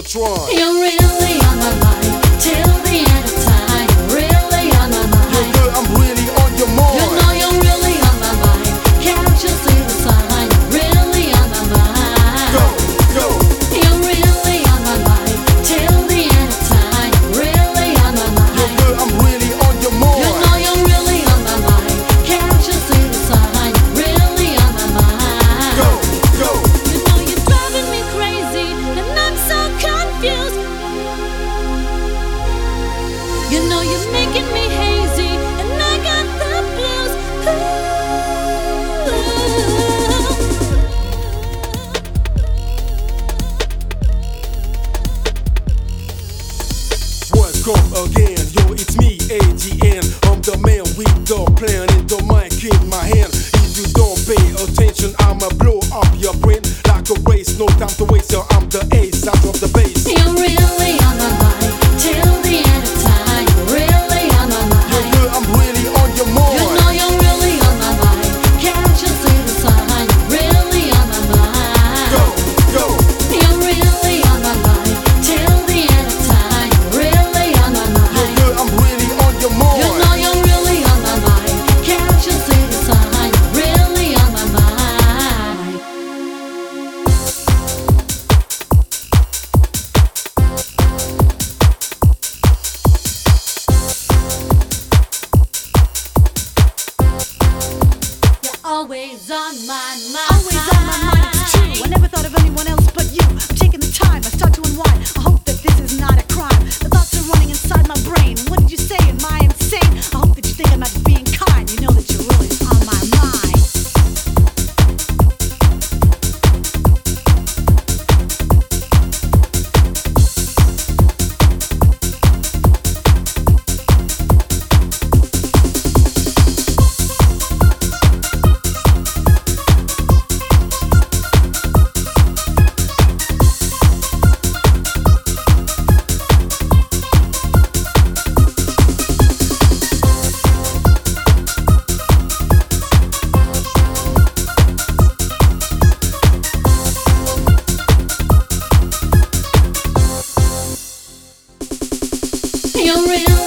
Tron. You're really on my mind till the end of time. You're really on my mind. Yo, girl, I'm really on your mind. You know you're really on my mind. Can't you see the sign? You're really on my mind. Go, go. You're really on my mind till the end of time. You're really on my mind. Yo, girl, I'm really on your mind. You know you're really on my mind. Can't you see the sign? You're really on my mind. Go, go. You know you're driving me crazy, and I'm so confused. You know you're making me hazy, and I got the blues. Welcome again, yo, it's me, AGN. I'm the man with the plan and the mic in my hand. If you don't pay attention, I'ma blow up your brain like a race. No time to waste, yo, I'm the ace, I drop the bass. You're really on my mind till the end of time. You're really on my mind. Yo, girl, I'm really on your mind. You know you're really on my mind. Can't you see the sign? You're really on my mind. Go, go. You're really on my mind till the end of time. You're really on my Yo, mind. girl, I'm really on your mind. You know you're really on my mind. Can't you see the sign? You're really on my mind. You're always on my mind. Always on my mind, it's true. I never thought of anyone else but you. I'm taking the time, I start to unwind. I hope that this is not a crime. The thoughts are running inside my brain. What did you say? Am I insane? I hope that you think I'm not being kind. You know that you're really on my mind. You're really